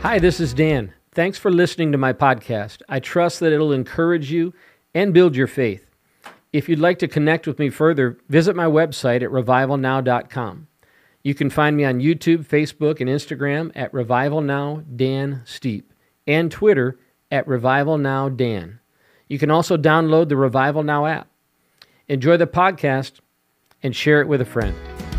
Hi, this is Dan. Thanks for listening to my podcast. I trust that it'll encourage you and build your faith. If you'd like to connect with me further, visit my website at revivalnow.com. You can find me on YouTube, Facebook, and Instagram at RevivalNowDanSteep and Twitter at RevivalNowDan. You can also download the Revival Now app. Enjoy the podcast and share it with a friend.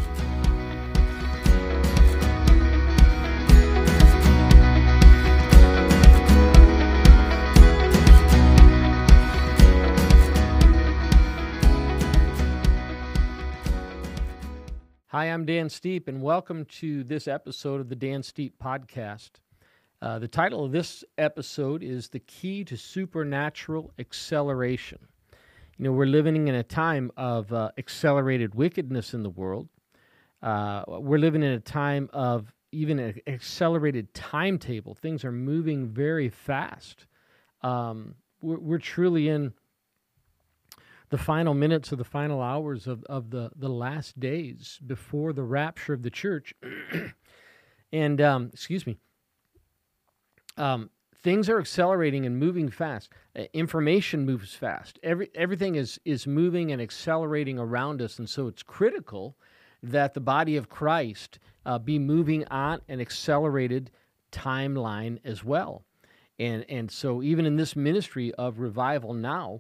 Hi, I'm Dan Steep, and welcome to this episode of the Dan Steep Podcast. The title of this episode is The Key to Supernatural Acceleration. You know, we're living in a time of accelerated wickedness in the world. We're living in a time of even an accelerated timetable. Things are moving very fast. We're truly in the final minutes of the final hours of the last days before the rapture of the church. And, things are accelerating and moving fast. Information moves fast. Everything is moving and accelerating around us, and so it's critical that the body of Christ be moving on an accelerated timeline as well. And so even in this ministry of Revival Now,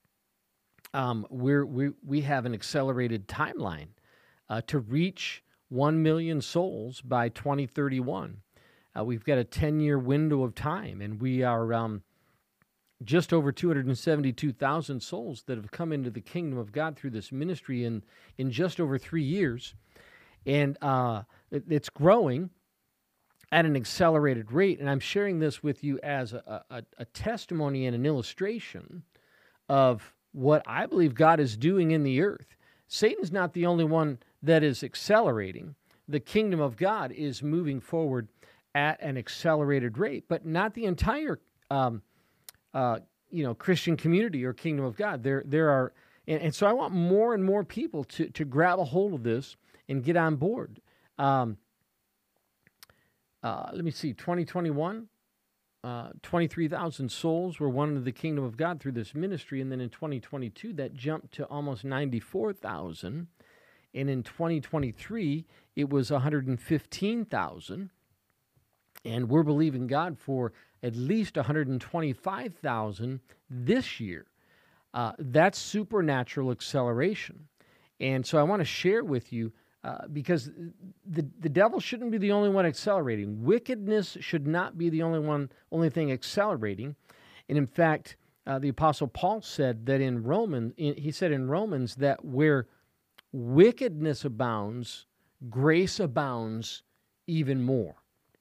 we have an accelerated timeline to reach 1 million souls by 2031. We've got a 10-year window of time, and we are just over 272,000 souls that have come into the kingdom of God through this ministry in just over 3 years. And it's growing at an accelerated rate, and I'm sharing this with you as a testimony and an illustration of what I believe God is doing in the earth. Satan's not the only one that is accelerating. The kingdom of God is moving forward at an accelerated rate, but not the entire, Christian community or kingdom of God. There are, and so I want more and more people to grab a hold of this and get on board. Let me see, 2021. 23,000 souls were won into the kingdom of God through this ministry, and then in 2022, that jumped to almost 94,000, and in 2023, it was 115,000, and we're believing God for at least 125,000 this year. That's supernatural acceleration, and so I want to share with you because the devil shouldn't be the only one accelerating. Wickedness should not be the only thing accelerating. And in fact, the Apostle Paul said that in Romans that where wickedness abounds, grace abounds even more.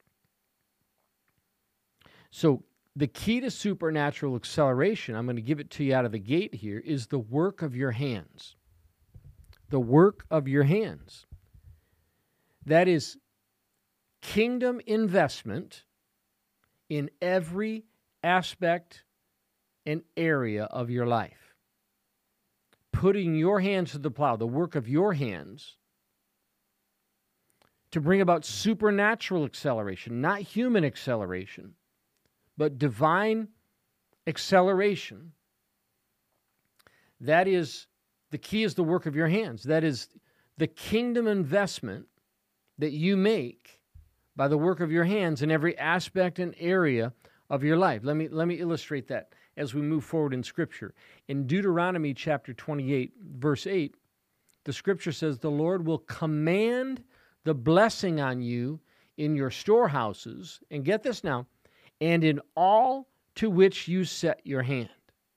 So the key to supernatural acceleration, I'm going to give it to you out of the gate here, is the work of your hands. The work of your hands. That is kingdom investment in every aspect and area of your life. Putting your hands to the plow, the work of your hands, to bring about supernatural acceleration, not human acceleration, but divine acceleration. That is, the key is the work of your hands. That is the kingdom investment that you make by the work of your hands in every aspect and area of your life. Let me illustrate that as we move forward in Scripture. In Deuteronomy chapter 28, verse 8, the Scripture says, "The Lord will command the blessing on you in your storehouses," and get this now, "and in all to which you set your hand.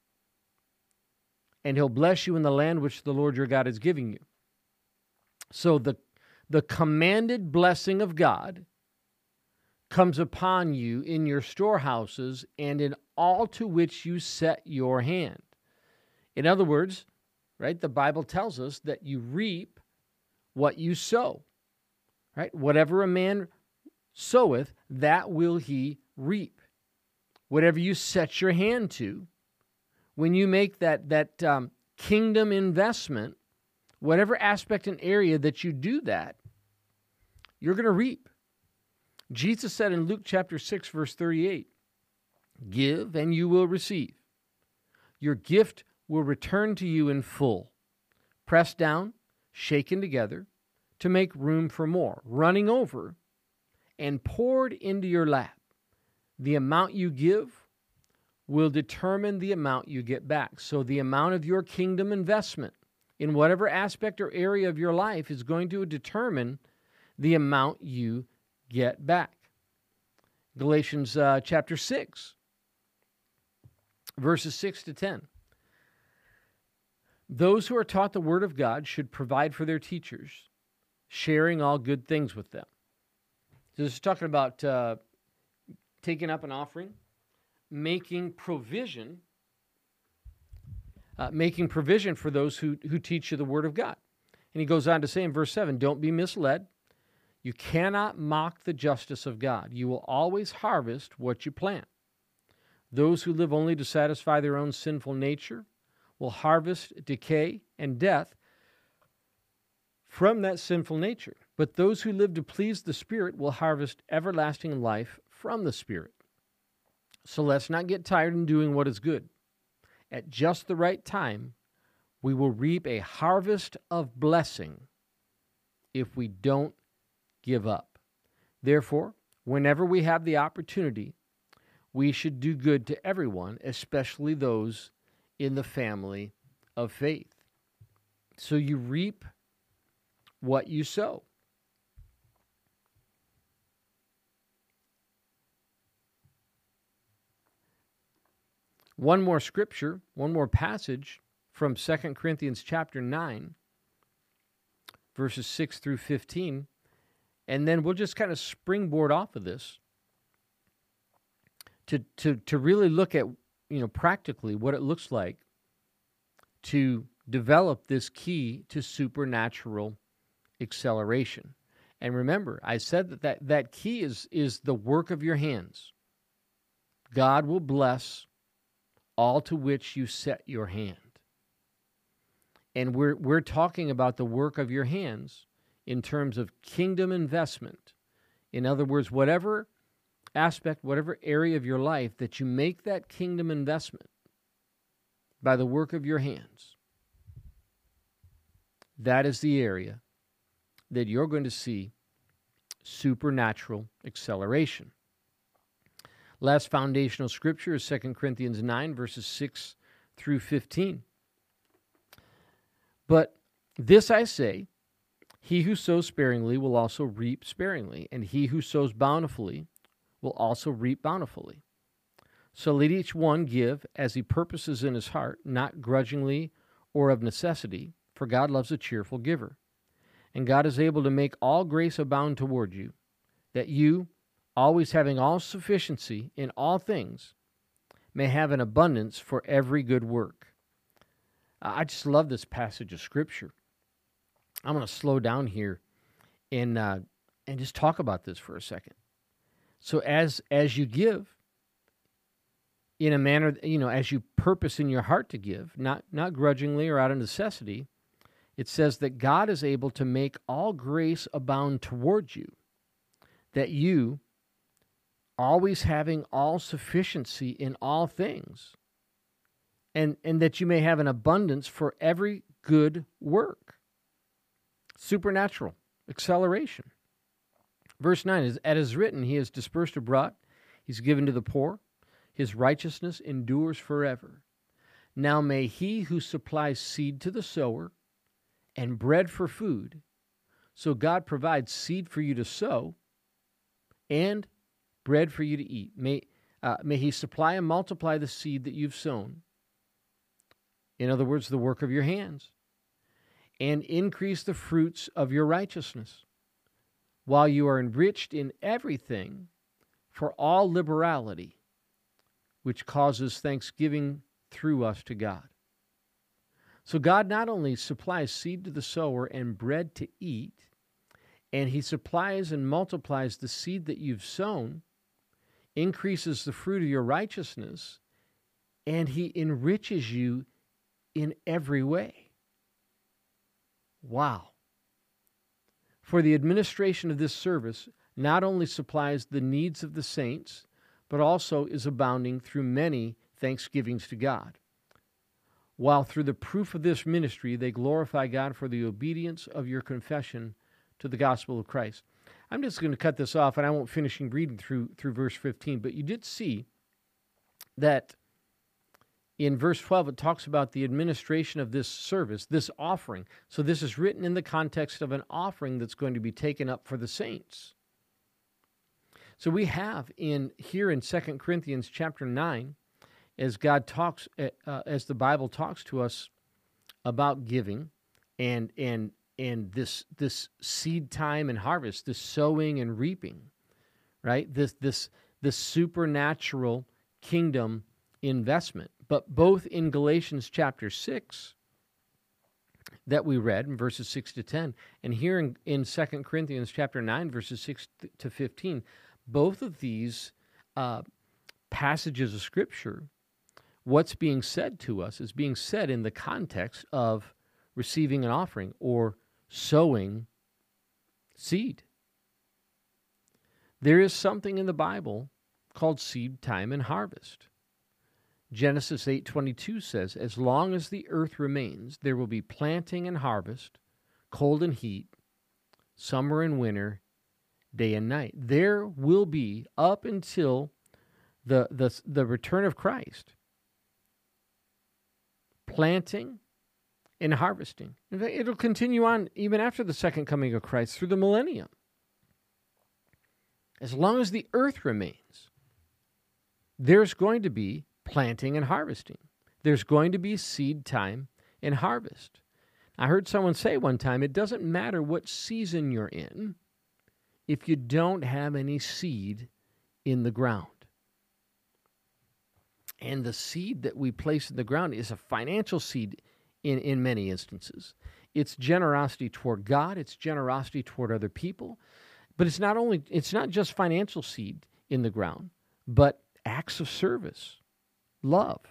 And He'll bless you in the land which the Lord your God is giving you." So the commanded blessing of God comes upon you in your storehouses and in all to which you set your hand. In other words, right, the Bible tells us that you reap what you sow, right? Whatever a man soweth, that will he reap. Whatever you set your hand to, when you make that kingdom investment, whatever aspect and area that you do that, you're going to reap. Jesus said in Luke chapter 6, verse 38, "Give and you will receive. Your gift will return to you in full, pressed down, shaken together, to make room for more, running over, and poured into your lap. The amount you give will determine the amount you get back." So the amount of your kingdom investment in whatever aspect or area of your life is going to determine the amount you get back. Galatians chapter 6, verses 6 to 10. "Those who are taught the word of God should provide for their teachers, sharing all good things with them." So this is talking about taking up an offering, making provision for those who teach you the word of God. And he goes on to say in verse 7, "Don't be misled. You cannot mock the justice of God. You will always harvest what you plant. Those who live only to satisfy their own sinful nature will harvest decay and death from that sinful nature. But those who live to please the Spirit will harvest everlasting life from the Spirit. So let's not get tired in doing what is good. At just the right time, we will reap a harvest of blessing if we don't give up. Therefore, whenever we have the opportunity, we should do good to everyone, especially those in the family of faith." So you reap what you sow. One more scripture, one more passage from 2 Corinthians chapter 9, verses 6 through 15, and then we'll just kind of springboard off of this to really look at, practically what it looks like to develop this key to supernatural acceleration. And remember, I said that key is the work of your hands. God will bless all to which you set your hand. And we're talking about the work of your hands in terms of kingdom investment. In other words, whatever aspect, whatever area of your life that you make that kingdom investment by the work of your hands, that is the area that you're going to see supernatural acceleration. Last foundational scripture is 2 Corinthians 9, verses 6 through 15. "But this I say, he who sows sparingly will also reap sparingly, and he who sows bountifully will also reap bountifully. So let each one give as he purposes in his heart, not grudgingly or of necessity, for God loves a cheerful giver. And God is able to make all grace abound toward you, that you, always having all sufficiency in all things, may have an abundance for every good work." I just love this passage of Scripture. I'm going to slow down here and just talk about this for a second. So as you give, in a manner, as you purpose in your heart to give, not grudgingly or out of necessity, it says that God is able to make all grace abound toward you, that you, always having all sufficiency in all things, and that you may have an abundance for every good work. Supernatural acceleration. Verse 9 is, "As is written, he is dispersed abroad, he's given to the poor, his righteousness endures forever. Now may he who supplies seed to the sower and bread for food," so God provides seed for you to sow and bread for you to eat. May he supply and multiply the seed that you've sown. In other words, the work of your hands. And increase the fruits of your righteousness, while you are enriched in everything for all liberality, which causes thanksgiving through us to God. So God not only supplies seed to the sower and bread to eat, and he supplies and multiplies the seed that you've sown, increases the fruit of your righteousness, and he enriches you in every way. Wow. For the administration of this service, not only supplies the needs of the saints, but also is abounding through many thanksgivings to God. While through the proof of this ministry, they glorify God for the obedience of your confession to the gospel of Christ. I'm just going to cut this off, and I won't finish reading through verse 15, but you did see that in verse 12, it talks about the administration of this service, this offering. So this is written in the context of an offering that's going to be taken up for the saints. So we have here in 2 Corinthians chapter 9, as God talks, as the Bible talks to us about giving and this seed time and harvest, this sowing and reaping, right? This supernatural kingdom investment. But both in Galatians chapter 6 that we read in verses 6 to 10, and here in 2 Corinthians chapter 9, verses 6 to 15, both of these passages of Scripture, what's being said to us is being said in the context of receiving an offering or sowing seed. There is something in the Bible called seed time and harvest. Genesis 8:22 says, as long as the earth remains, there will be planting and harvest, cold and heat, summer and winter, day and night. There will be, up until the return of Christ, planting and harvesting. In fact, it'll continue on even after the second coming of Christ through the millennium. As long as the earth remains, there's going to be planting and harvesting. There's going to be seed time and harvest. I heard someone say one time, it doesn't matter what season you're in if you don't have any seed in the ground. And the seed that we place in the ground is a financial seed in many instances. It's generosity toward God, it's generosity toward other people, but it's not just financial seed in the ground, but acts of service, love,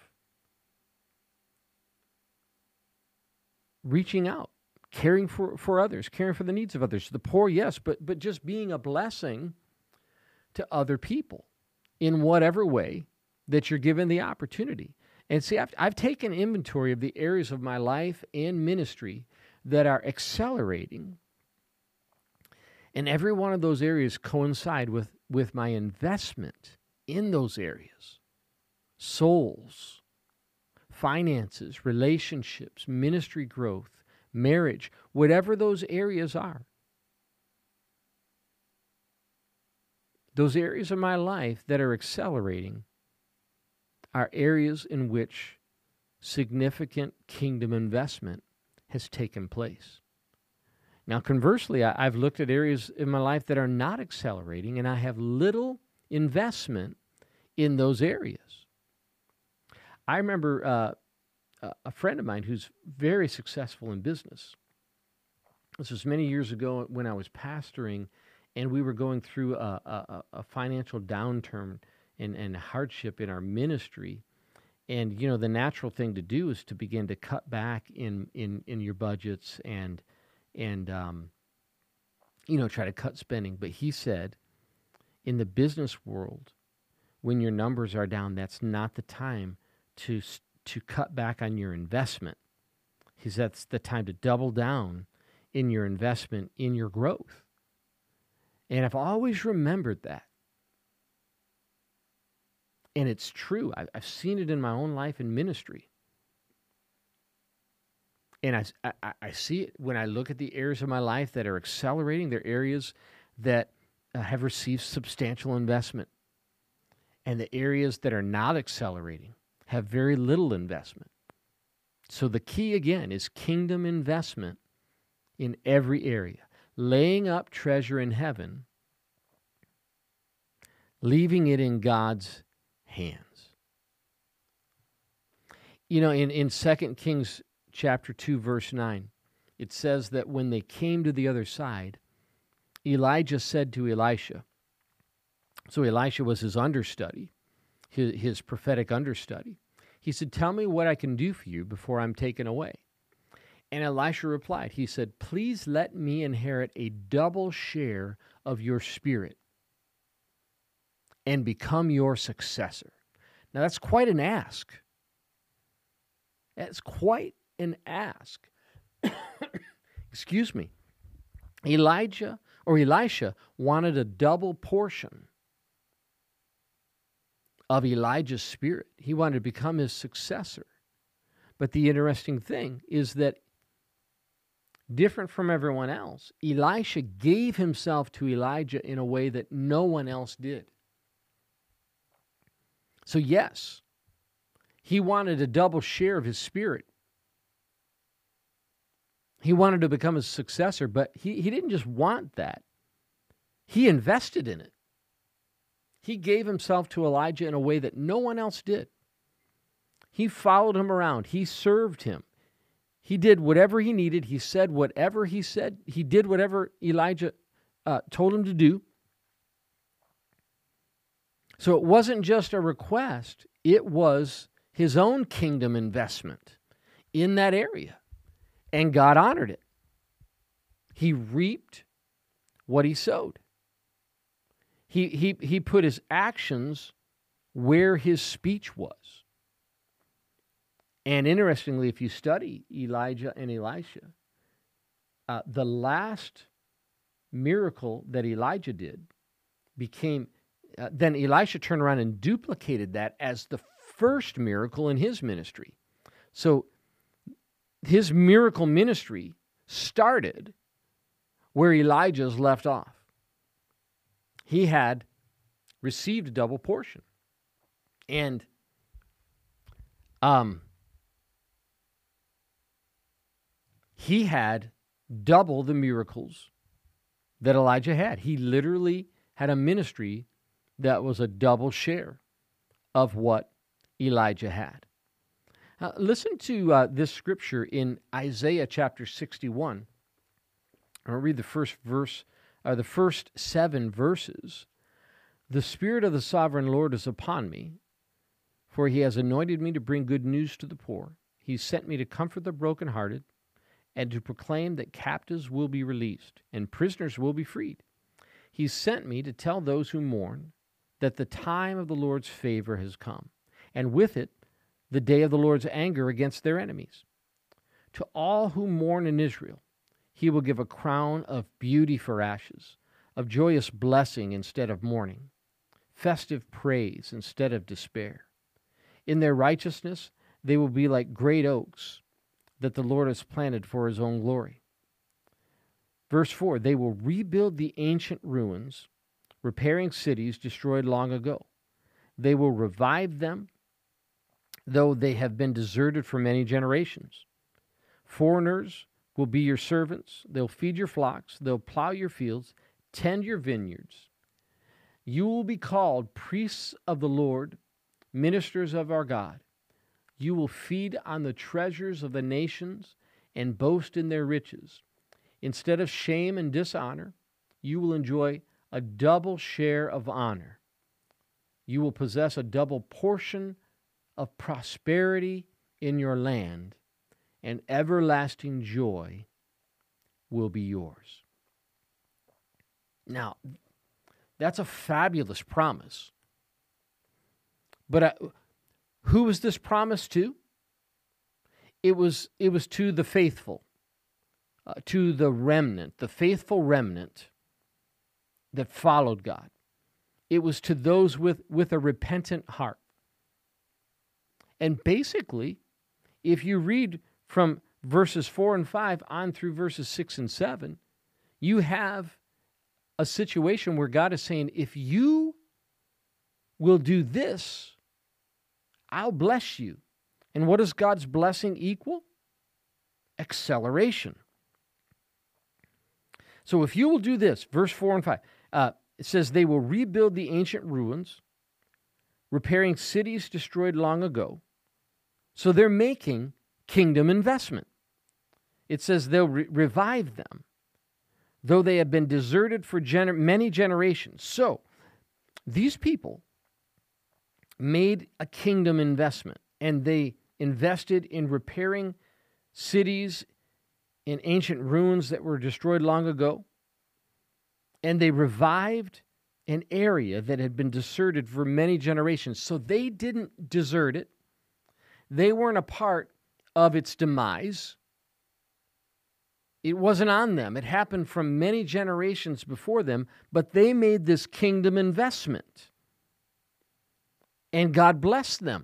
reaching out, caring for others, caring for the needs of others, the poor, yes, but just being a blessing to other people in whatever way that you're given the opportunity. And see, I've taken inventory of the areas of my life and ministry that are accelerating, and every one of those areas coincide with my investment in those areas. Souls, finances, relationships, ministry growth, marriage, whatever those areas are. Those areas of my life that are accelerating are areas in which significant kingdom investment has taken place. Now, conversely, I've looked at areas in my life that are not accelerating, and I have little investment in those areas. I remember a friend of mine who's very successful in business. This was many years ago when I was pastoring, and we were going through a financial downturn and hardship in our ministry. And, the natural thing to do is to begin to cut back in your budgets and try to cut spending. But he said, in the business world, when your numbers are down, that's not the time to cut back on your investment. He said that's the time to double down in your investment, in your growth. And I've always remembered that. And it's true. I've seen it in my own life and ministry. And I see it when I look at the areas of my life that are accelerating. They're areas that have received substantial investment. And the areas that are not accelerating have very little investment. So the key, again, is kingdom investment in every area. Laying up treasure in heaven, leaving it in God's hands. In 2 Kings chapter 2, verse 9, it says that when they came to the other side, Elijah said to Elisha, so Elisha was his understudy, his prophetic understudy. He said, tell me what I can do for you before I'm taken away. And Elisha replied, he said, please let me inherit a double share of your spirit and become your successor. Now, that's quite an ask. That's quite an ask. Excuse me. Elisha wanted a double portion of Elijah's spirit. He wanted to become his successor. But the interesting thing is that, different from everyone else, Elisha gave himself to Elijah in a way that no one else did. So yes, he wanted a double share of his spirit. He wanted to become his successor, but he didn't just want that. He invested in it. He gave himself to Elijah in a way that no one else did. He followed him around. He served him. He did whatever he needed. He said whatever he said. He did whatever Elijah told him to do. So it wasn't just a request. It was his own kingdom investment in that area. And God honored it. He reaped what he sowed. He put his actions where his speech was. And interestingly, if you study Elijah and Elisha, the last miracle that Elijah did became, then Elisha turned around and duplicated that as the first miracle in his ministry. So his miracle ministry started where Elijah's left off. He had received a double portion. And he had double the miracles that Elijah had. He literally had a ministry that was a double share of what Elijah had. Listen to this scripture in Isaiah chapter 61. I'll read the first verse, the first 7 verses. The Spirit of the Sovereign Lord is upon me, for he has anointed me to bring good news to the poor. He sent me to comfort the brokenhearted and to proclaim that captives will be released and prisoners will be freed. He sent me to tell those who mourn that the time of the Lord's favor has come, and with it, the day of the Lord's anger against their enemies. To all who mourn in Israel, he will give a crown of beauty for ashes, of joyous blessing instead of mourning, festive praise instead of despair. In their righteousness, they will be like great oaks that the Lord has planted for his own glory. Verse 4, they will rebuild the ancient ruins, repairing cities destroyed long ago. They will revive them, though they have been deserted for many generations. Foreigners will be your servants. They'll feed your flocks. They'll plow your fields, tend your vineyards. You will be called priests of the Lord, ministers of our God. You will feed on the treasures of the nations and boast in their riches. Instead of shame and dishonor, you will enjoy a double share of honor. You will possess a double portion of prosperity in your land, and everlasting joy will be yours. Now, that's a fabulous promise. But who was this promise to? It was to the faithful, to the remnant, the faithful remnant that followed God. It was to those with a repentant heart. And basically, if you read from verses 4 and 5 on through verses 6 and 7, you have a situation where God is saying, if you will do this, I'll bless you. And what does God's blessing equal? Acceleration. So if you will do this, verse 4 and 5, it says they will rebuild the ancient ruins, repairing cities destroyed long ago. So they're making kingdom investment. It says they'll revive them, though they have been deserted for many generations. So these people made a kingdom investment, and they invested in repairing cities in ancient ruins that were destroyed long ago. and they revived an area that had been deserted for many generations. So they didn't desert it. They weren't a part of its demise. It wasn't on them. It happened from many generations before them, but they made this kingdom investment. And God blessed them.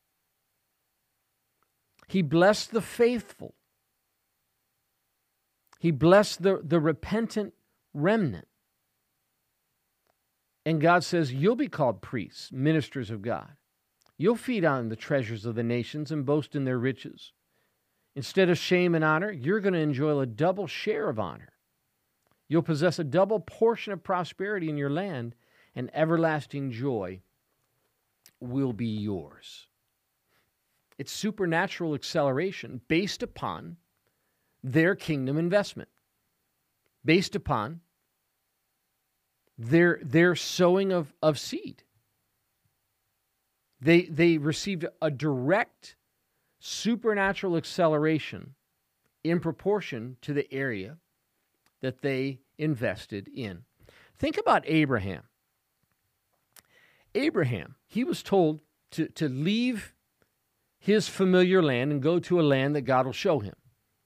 He blessed the faithful. He blessed the repentant remnant. And God says, you'll be called priests, ministers of God. You'll feed on the treasures of the nations and boast in their riches. Instead of shame and honor, you're going to enjoy a double share of honor. You'll possess a double portion of prosperity in your land, and everlasting joy will be yours. It's supernatural acceleration based upon their kingdom investment, based upon their sowing of seed. They received a direct supernatural acceleration in proportion to the area that they invested in. Think about Abraham. Abraham, he was told to leave his familiar land and go to a land that God will show him.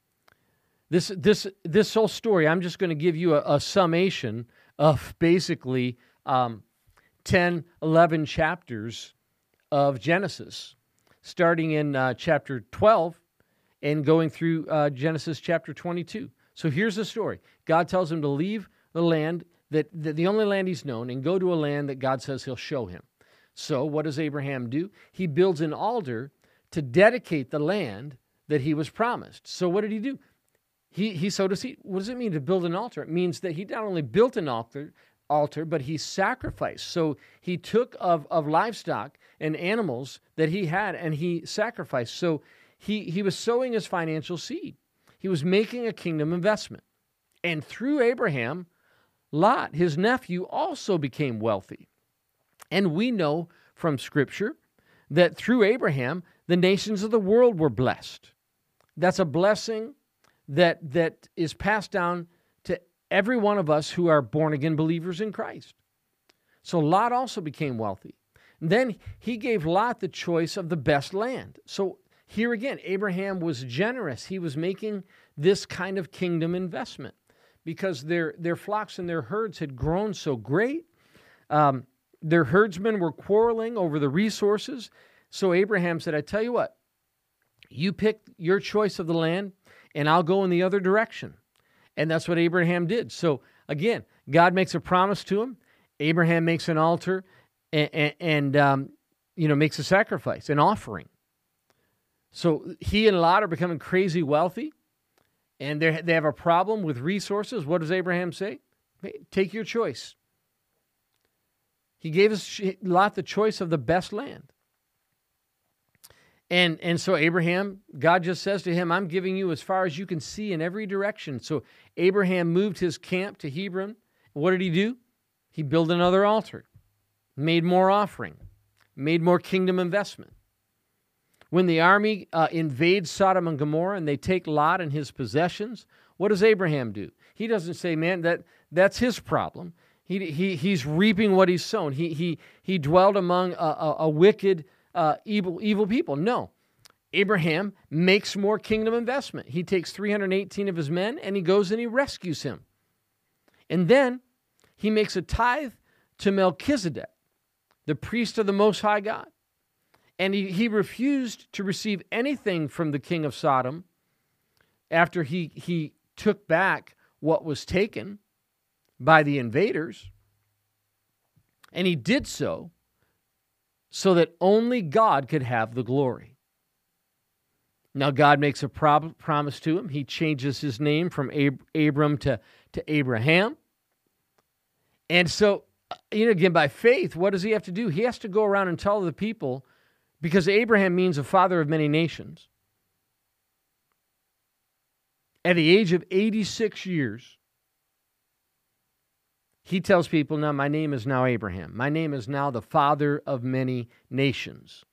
This whole story, I'm just going to give you a summation of basically 10, 11 chapters of Genesis, starting in chapter 12 and going through Genesis chapter 22. So here's the story. God tells him to leave the land, the only land he's known, and go to a land that God says he'll show him. So what does Abraham do? He builds an altar to dedicate the land that he was promised. So what did he do? He sowed a seed. What does it mean to build an altar? It means that he not only built an altar, but he sacrificed. So he took of livestock and animals that he had, and he sacrificed. So he was sowing his financial seed. He was making a kingdom investment. And through Abraham, Lot, his nephew, also became wealthy. And we know from Scripture that through Abraham, the nations of the world were blessed. That's a blessing that is passed down to every one of us who are born-again believers in Christ. So Lot also became wealthy. And then he gave Lot the choice of the best land. So here again, Abraham was generous. He was making this kind of kingdom investment because their flocks and their herds had grown so great. Their herdsmen were quarreling over the resources. So Abraham said, I tell you what, you pick your choice of the land, and I'll go in the other direction. And that's what Abraham did. So again, God makes a promise to him. Abraham makes an altar and makes a sacrifice, an offering. So he and Lot are becoming crazy wealthy, and they have a problem with resources. What does Abraham say? Hey, take your choice. He gave Lot the choice of the best land. And so Abraham, God just says to him, I'm giving you as far as you can see in every direction. So Abraham moved his camp to Hebron. What did he do? He built another altar, made more offering, made more kingdom investment. When the army invades Sodom and Gomorrah and they take Lot and his possessions, what does Abraham do? He doesn't say, man, that's his problem. He's reaping what he's sown. He dwelled among a wicked, evil people. No. Abraham makes more kingdom investment. He takes 318 of his men and he goes and he rescues him. And then he makes a tithe to Melchizedek, the priest of the Most High God. And he refused to receive anything from the king of Sodom after he took back what was taken by the invaders. And he did so that only God could have the glory. Now God makes a promise to him. He changes his name from Abram to Abraham. And so, again, by faith, what does he have to do? He has to go around and tell the people, because Abraham means a father of many nations. At the age of 86 years, he tells people, now my name is now Abraham. My name is now the father of many nations.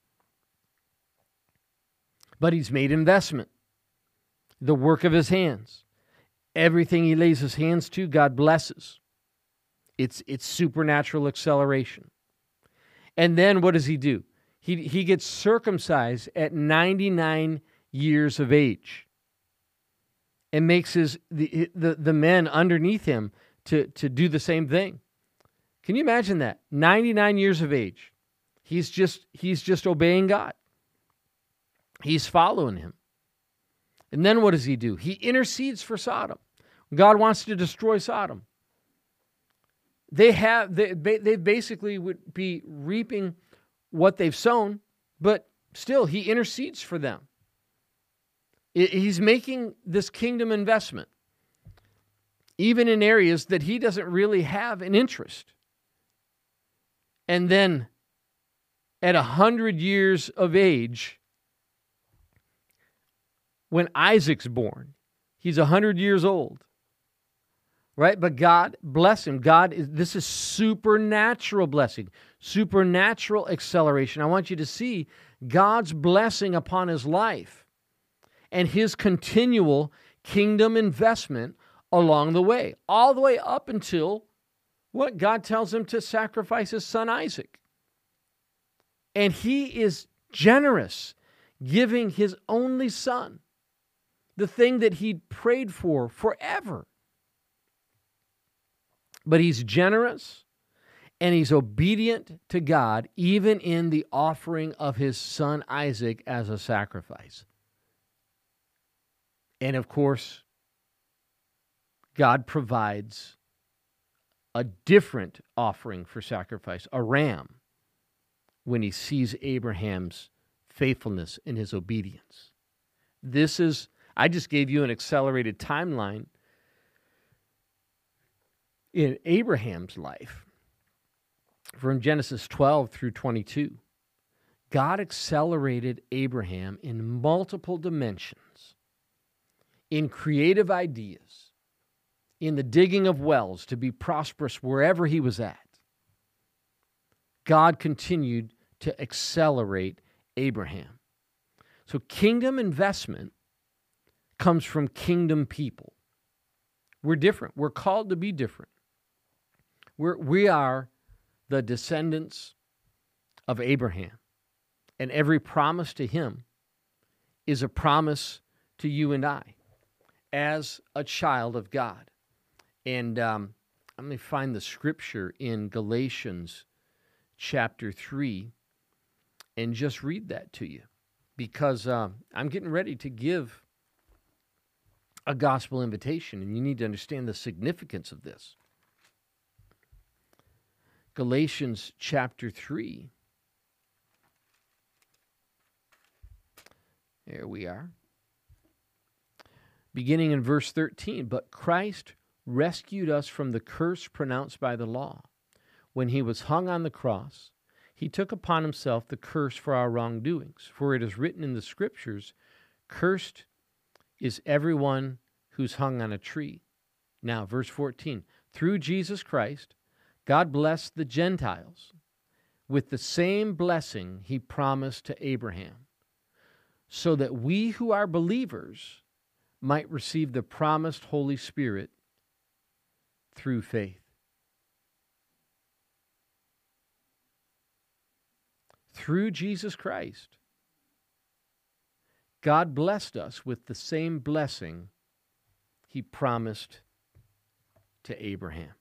But he's made investment, the work of his hands. Everything he lays his hands to, God blesses. It's supernatural acceleration. And then what does he do? He gets circumcised at 99 years of age and makes the men underneath him to do the same thing. Can you imagine that? 99 years of age. He's just obeying God. He's following him. And then what does he do? He intercedes for Sodom. God wants to destroy Sodom. They basically would be reaping what they've sown, but still he intercedes for them. He's making this kingdom investment, even in areas that he doesn't really have an interest. And then at 100 years of age, when Isaac's born, he's 100 years old. Right? But God bless him. This is supernatural blessing, supernatural acceleration. I want you to see God's blessing upon his life and his continual kingdom investment along the way, all the way up until what God tells him to sacrifice his son Isaac. And he is generous, giving his only son, the thing that he'd prayed for forever. But he's generous and he's obedient to God, even in the offering of his son Isaac as a sacrifice. And of course, God provides a different offering for sacrifice, a ram, when he sees Abraham's faithfulness in his obedience. I just gave you an accelerated timeline in Abraham's life, from Genesis 12 through 22, God accelerated Abraham in multiple dimensions, in creative ideas, in the digging of wells to be prosperous wherever he was at. God continued to accelerate Abraham. So kingdom investment comes from kingdom people. We're different. We're called to be different. We are the descendants of Abraham, and every promise to him is a promise to you and I as a child of God. And let me find the scripture in Galatians chapter 3 and just read that to you, because I'm getting ready to give a gospel invitation, and you need to understand the significance of this. Galatians chapter 3. There we are. Beginning in verse 13. But Christ rescued us from the curse pronounced by the law. When he was hung on the cross, he took upon himself the curse for our wrongdoings. For it is written in the Scriptures, cursed is everyone who's hung on a tree. Now, verse 14. Through Jesus Christ, God blessed the Gentiles with the same blessing he promised to Abraham, so that we who are believers might receive the promised Holy Spirit through faith. Through Jesus Christ, God blessed us with the same blessing he promised to Abraham.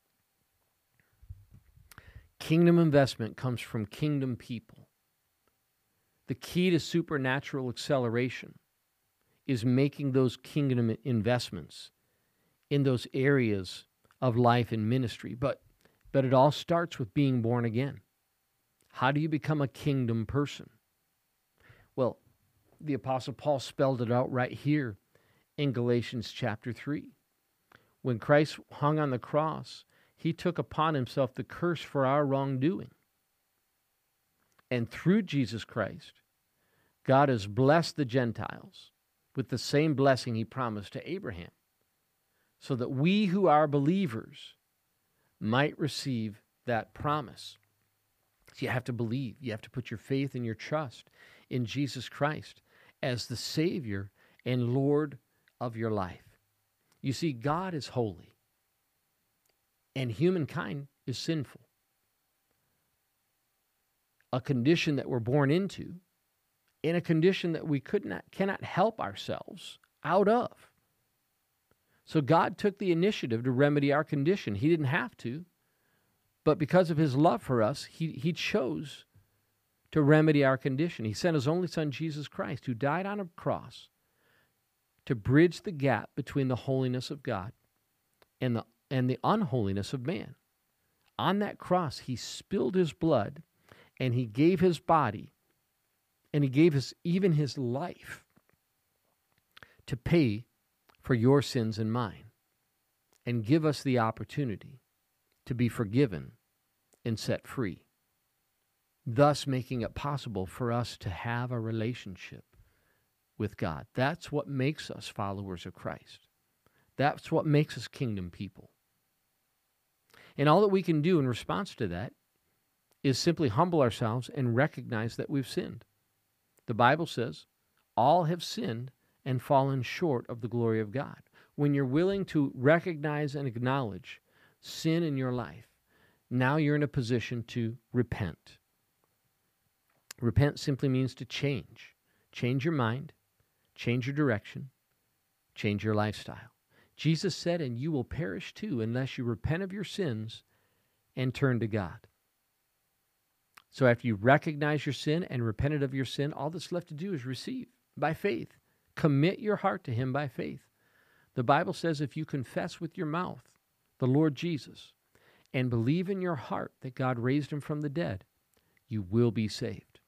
Kingdom investment comes from kingdom people. The key to supernatural acceleration is making those kingdom investments in those areas of life and ministry. But it all starts with being born again. How do you become a kingdom person? Well, the Apostle Paul spelled it out right here in Galatians chapter 3. When Christ hung on the cross, he took upon himself the curse for our wrongdoing. And through Jesus Christ, God has blessed the Gentiles with the same blessing he promised to Abraham, so that we who are believers might receive that promise. So you have to believe. You have to put your faith and your trust in Jesus Christ as the Savior and Lord of your life. You see, God is holy. And humankind is sinful. A condition that we're born into, in a condition that we cannot help ourselves out of. So God took the initiative to remedy our condition. He didn't have to, but because of his love for us, he chose to remedy our condition. He sent his only son, Jesus Christ, who died on a cross to bridge the gap between the holiness of God and the unholiness of man. On that cross, he spilled his blood, and he gave his body, and he gave even his life to pay for your sins and mine, and give us the opportunity to be forgiven and set free, thus making it possible for us to have a relationship with God. That's what makes us followers of Christ. That's what makes us kingdom people. And all that we can do in response to that is simply humble ourselves and recognize that we've sinned. The Bible says, all have sinned and fallen short of the glory of God. When you're willing to recognize and acknowledge sin in your life, now you're in a position to repent. Repent simply means to change. Change your mind, change your direction, change your lifestyle. Jesus said, and you will perish too unless you repent of your sins and turn to God. So after you recognize your sin and repented of your sin, all that's left to do is receive by faith. Commit your heart to him by faith. The Bible says if you confess with your mouth the Lord Jesus and believe in your heart that God raised him from the dead, you will be saved.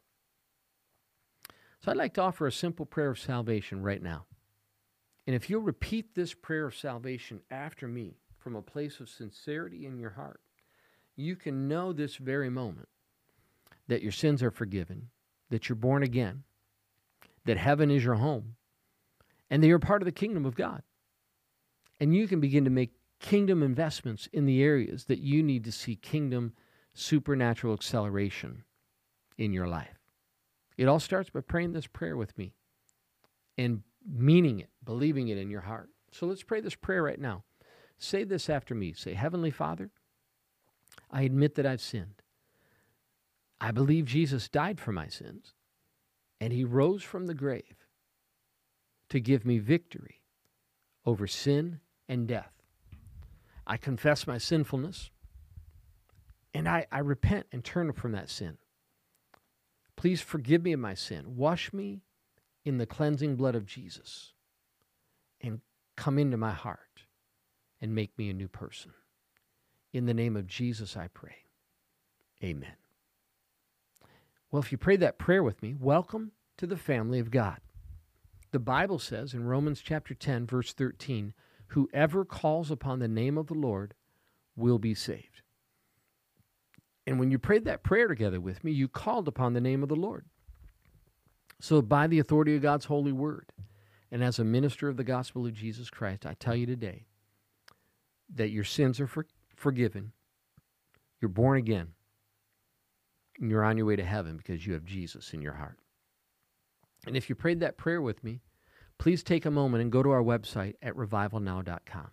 So I'd like to offer a simple prayer of salvation right now. And if you'll repeat this prayer of salvation after me from a place of sincerity in your heart, you can know this very moment that your sins are forgiven, that you're born again, that heaven is your home, and that you're part of the kingdom of God. And you can begin to make kingdom investments in the areas that you need to see kingdom supernatural acceleration in your life. It all starts by praying this prayer with me and meaning it, believing it in your heart. So let's pray this prayer right now. Say this after me. Say, Heavenly Father, I admit that I've sinned. I believe Jesus died for my sins, and he rose from the grave to give me victory over sin and death. I confess my sinfulness, and I repent and turn from that sin. Please forgive me of my sin. Wash me in the cleansing blood of Jesus and come into my heart and make me a new person. In the name of Jesus, I pray. Amen. Well, if you prayed that prayer with me, welcome to the family of God. The Bible says in Romans chapter 10, verse 13, whoever calls upon the name of the Lord will be saved. And when you prayed that prayer together with me, you called upon the name of the Lord. So by the authority of God's holy word, and as a minister of the gospel of Jesus Christ, I tell you today that your sins are forgiven, you're born again, and you're on your way to heaven because you have Jesus in your heart. And if you prayed that prayer with me, please take a moment and go to our website at revivalnow.com.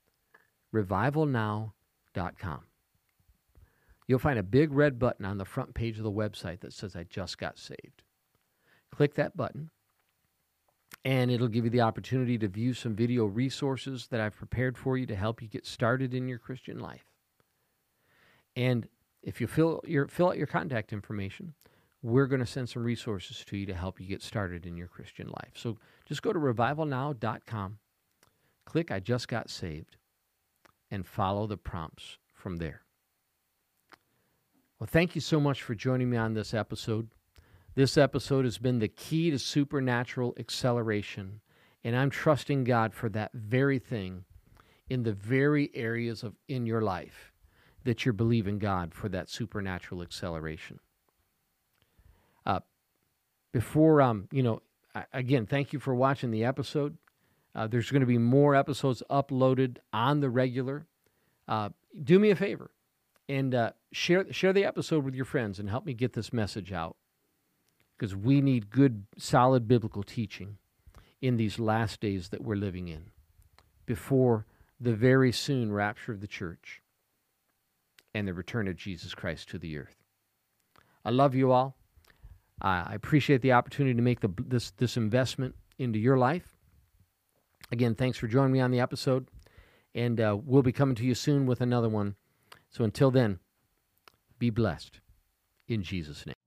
revivalnow.com. You'll find a big red button on the front page of the website that says, I just got saved. Click that button, and it'll give you the opportunity to view some video resources that I've prepared for you to help you get started in your Christian life. And if you fill out your contact information, we're going to send some resources to you to help you get started in your Christian life. So just go to revivalnow.com, click I just got saved, and follow the prompts from there. Well, thank you so much for joining me on this episode. This episode has been the key to supernatural acceleration, and I'm trusting God for that very thing in the very areas in your life that you're believing God for that supernatural acceleration. Again, thank you for watching the episode. There's going to be more episodes uploaded on the regular. Do me a favor and share the episode with your friends and help me get this message out, because we need good, solid biblical teaching in these last days that we're living in before the very soon rapture of the church and the return of Jesus Christ to the earth. I love you all. I appreciate the opportunity to make this investment into your life. Again, thanks for joining me on the episode, and we'll be coming to you soon with another one. So until then, be blessed in Jesus' name.